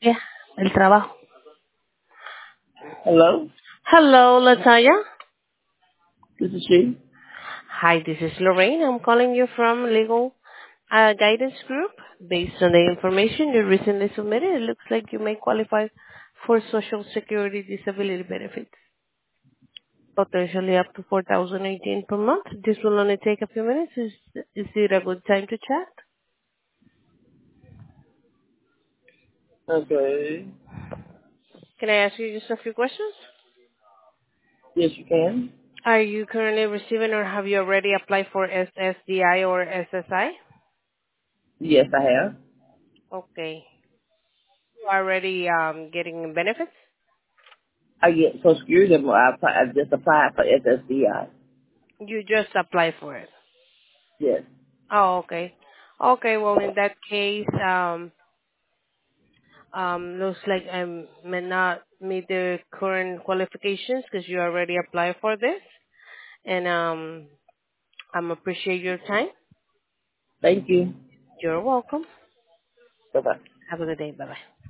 Yeah, el trabajo. Hello, Hello, Latanya. this is she. Hi, this is Lorraine. I'm calling you from Legal Guidance Group. Based on the information you recently submitted, it looks like you may qualify for Social Security disability benefits, potentially up to 4,018 per month. This will only take a few minutes. Is it a good time to chat? Okay. Can I ask you just a few questions? Yes, you can. Are you currently receiving or have you already applied for SSDI or SSI? Yes, I have. Okay. You already getting benefits? I get Social Security. I just applied for SSDI. You just apply for it. Yes. Oh, okay. Okay, well in that case, looks like I may not meet the current qualifications because you already applied for this, and I'm appreciate your time. Thank you. You're welcome. Bye bye. Have a good day. Bye bye.